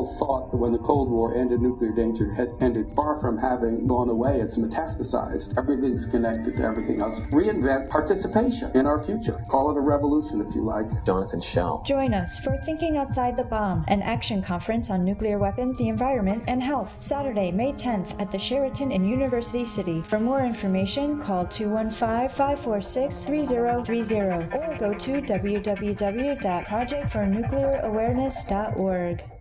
thought that when the Cold War ended, nuclear danger had ended. Far from having gone away, it's metastasized. Everything's connected to everything else. Reinvent participation in our future. Call it a revolution if you like. Jonathan Schell. Join us for Thinking Outside the Bomb, an action conference on nuclear weapons, the environment, and health. Saturday, May 10th at the Sheraton in University City. For more information, call 215-546-3030 or go to www.projectfornuclearawareness.org.